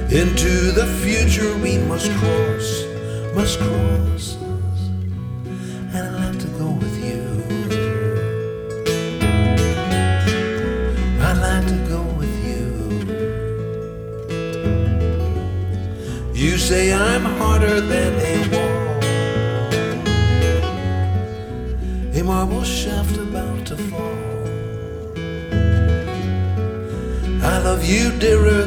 Into the future we must cross, must cross. And I'd like to go with you. I'd like to go with you. You say I'm harder than a wall, a marble shaft about to fall. I love you dearer